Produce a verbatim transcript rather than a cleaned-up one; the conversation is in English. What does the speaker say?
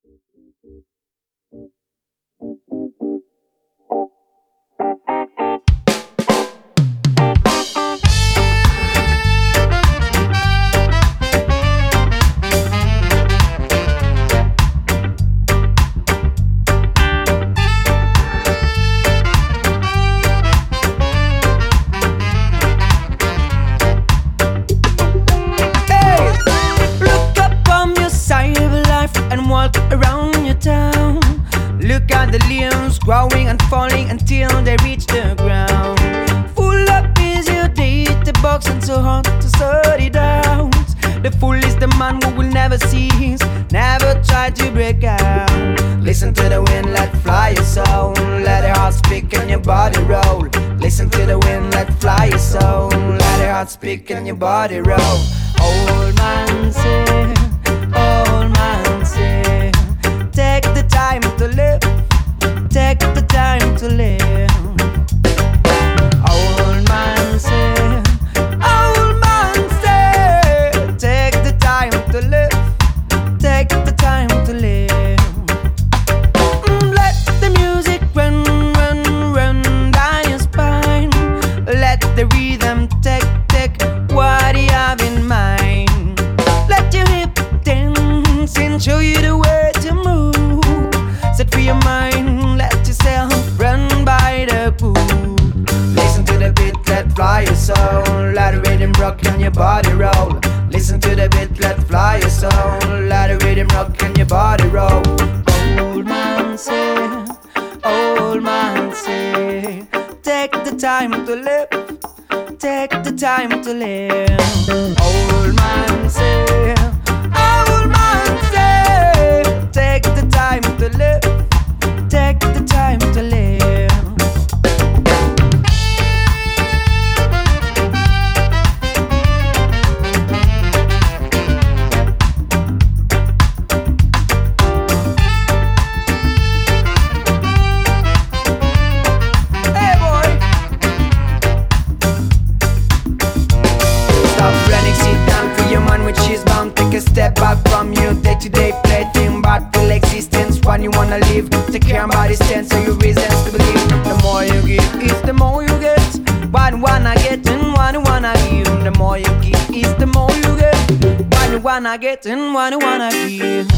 Look up on your side of life and walk around your town. Look at the leaves growing and falling until they reach the ground. Full up is your data box and so hard to sort it out. The fool is the man who will never cease, never try to break out. Listen to the wind, let fly your soul. Let your heart speak and your body roll. Listen to the wind, let fly your soul. Let your heart speak and your body roll. Old man say, old man say, take the time to live, take the time to live. Old man say, old man say, take the time to live, take the time to live. Mm, Let the music run, run, run down your spine. Let the rhythm take, take what you have in mind. Let your hip dance and show you the way to move. Set free your mind, let yourself run by the pool. Listen to the beat, let fly your soul. Let the rhythm rock and your body roll. Listen to the beat, let fly your soul. Let the rhythm rock and your body roll. Old man say, old man say, take the time to live, take the time to live. Old man say, old man say, take the time to live, take the time to live. Hey boy, stop running, sit down, free your mind which is bound. Take a step back from your day-to-day plaything, but full existence, one you wanna live. Take care about this sense so your reasons to believe. The more you give is the more you get. What you wanna get and what you wanna give. The more you give is the more you get. What you wanna get and what you wanna give.